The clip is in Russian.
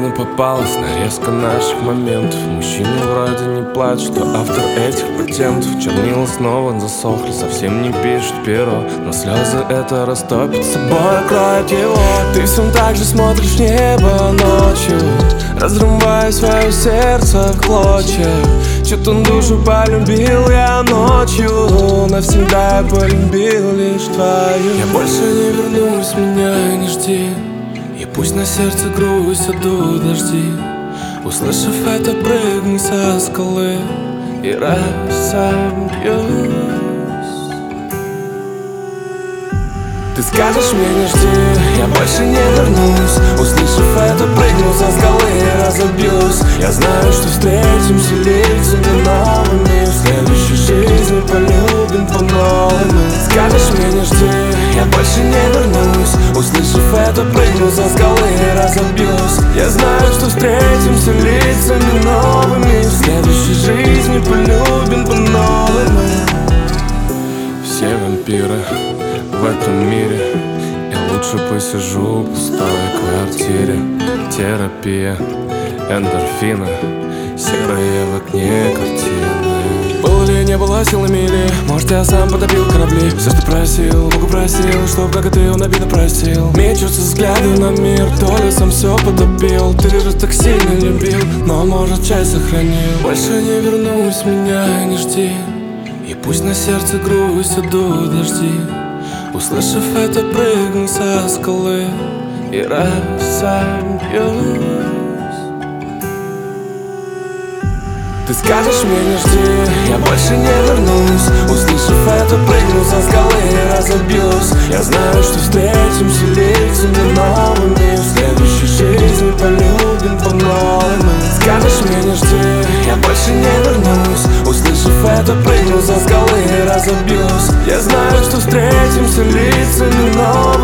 экрану попалась нарезка наших моментов. Мужчины вроде не плачут, а автор этих патентов. Чернила снова засохли, совсем не пишет перо, но слезы это растопит, собой кроет его. Ты все так же смотришь в небо ночью, разрывая свое сердце в клочья. Чё-то душу полюбил я ночью, навсегда полюбил лишь твою. Я больше не вернусь, меня не жди, и пусть на сердце грусть, идут дожди. Услышав это, прыгни со скалы и разобьюсь. Ты скажешь мне не жди, я больше не вернусь. Услышав это, прыгну со скалы и разобьюсь. Я знаю, что встретимся лицами новыми, в следующей жизни полюбим по-новому. Скажешь мне не жди, я больше не вернусь. Услышав это, прыгну со скалы и разобьюсь. Я знаю, что встретимся лицами новыми, в следующей жизни полюбим по-новому. Все вампиры в этом мире, я лучше посижу в пустой квартире. Терапия, эндорфины, серые в окне картины. Было ли, не было силами или, может, я сам потопил корабли. Все, что просил, Бога просил, чтоб как и ты он обиду простил. Мечутся взгляды на мир, то ли сам все потопил. Ты же так сильно любил, но, может, часть сохранил. Больше не вернусь, меня не жди, и пусть на сердце грусть, идут дожди. Услышав это, прыгни со скалы и разобьюсь. Ты скажешь мне не жди, я больше не вернусь. Услышав это, прыгну со скалы и разобьюсь. Я знаю, что встретимся лицами новыми, в следующей жизни полюбим по-новому. Скажешь мне не жди, я больше не вернусь. Услышав это, прыгну со скалы и разобьюсь. Я знаю, что встретимся лицами новыми.